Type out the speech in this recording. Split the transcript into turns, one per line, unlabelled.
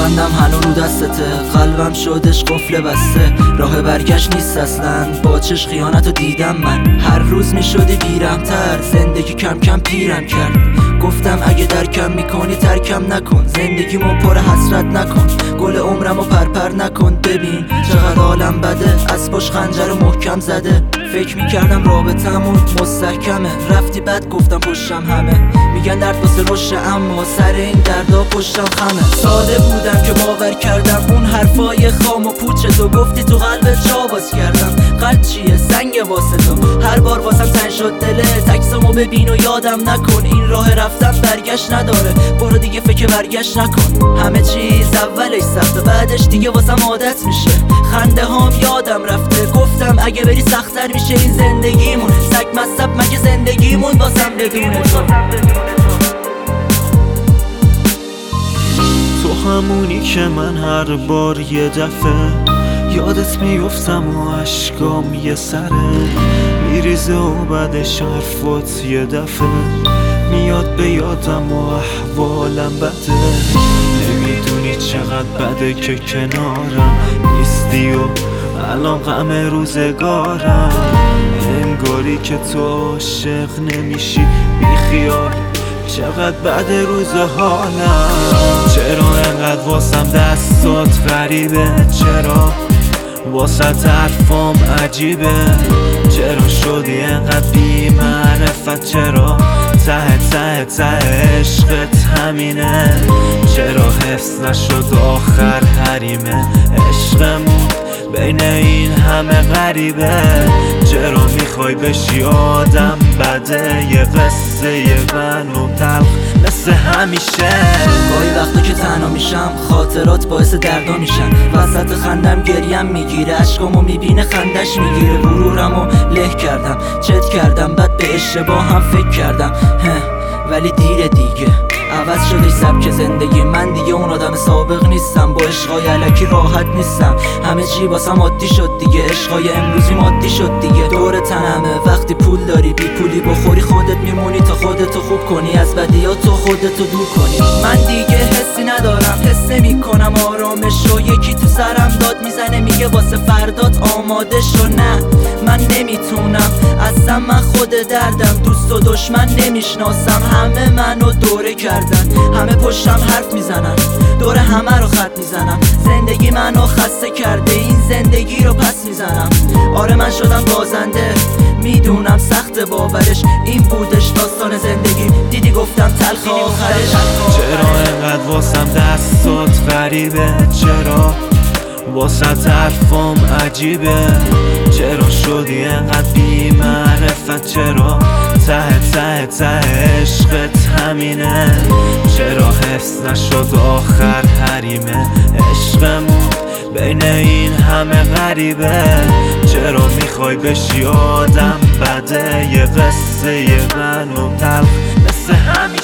بندم هنو رو دستته، قلبم شدش قفل بسته، راه برگشت نیست اصلا، با چش خیانتو دیدم من. هر روز میشدی بیرمتر، زندگی کم کم پیرم کرد. گفتم اگه درکم میکنی ترکم نکن، زندگیمو پر حسرت نکن، گل عمرمو پرپر نکن. ببین چقدر عالم بده، از پشت خنجر محکم زده. فکر میکردم رابطمون مستحکمه، رفتی بد گفتم پشتم همه. میگن درد واسه رشته، اما سر این دردا پشتم خمه. ساده بودم که باور کردم اون حرفای خام و پوچه تو گفتی تو قلبت جا باز کردم. قلب چیه سنگ واسه تو، هر بار واسم تنگ شد دلت. عکسمو ببین و یادم نکن، این راه رفتم برگشت نداره. برو دیگه فکر برگشت نکن، همه چیز اولش سخته، بعدش دیگه واسم عادت میشه. خنده هام یادم رفته، گفتم اگه بری سخت‌تر میشه این زندگیمون. سگ مصب مگه زندگیمون واسم بدون
تو همونی که من هر بار یه دفعه یادت میفتم و عشقام یه سره میریزه و بعدش حرفات یه دفعه میاد به یادم و احوالم بده. نمیدونی چقدر بده که کنارم نیستی و الان غم روزگارم. انگاری که تو عاشق نمیشی بیخیال، چقدر بعد روز حالم. چرا انقدر واسم دستات غریبه، چرا واسه حرفام عجیبه، چرا شدی انقدر بی معرفت، چرا ته عشقت همینه، چرا حفظ نشد آخر حریمه عشقمون بین این همه غریبه. چرا میخوای بشی آدم بده، یه قصه منو تلخ مثل همیشه.
گاهی وقتا که تنها میشم خاطرات باعث دردا میشن، وسط خندم گریم میگیره، عشقامو میبینه خندش میگیره. غرورمو له کردم چت کردم، بعد به اشتباهم فکر کردم ولی دیره دیگه. عوض شده سبک زندگی من، دیگه اون آدم سابق نیستم. با عشقای الکی راحت نیستم، همه چی واسم عادی شد دیگه. عشقای امروزی مادی شد دیگه. دور تنمه وقتی پول داری، بی پولی بخوری خودت میمونی تا خودتو خوب کنی، از بدیاتو خودتو دور کنی. من دیگه حسی ندارم، حس نمی‌کنم آرامش رو. یکی تو سرم داد میزنه میگه واسه فردات آماده شو. نه من نمیتونم، اصلا من خود دردم. دوست و دشمن نمیشناسم، همه منو دوره کردن، همه پشتم حرف میزنن، دور همه رو خط میزنم. زندگی منو خسته کرده، این زندگی رو پس میزنم. آره من شدم بازنده، میدونم سخت باورش، این بودش داستان زندگی. دیدی گفتم تلخ آخرش.
چرا انقدر واسم دستات غریبه، چرا واسه حرفام عجیبه، چرا شدی انقدر بی معرفت، چرا ته عشقت همینه، چرا حفظ نشد آخر حریمه عشقمون بین این همه غریبه. چرا میخوای بشی آدم بده، یه قصه منو تلخ مثل همیشه.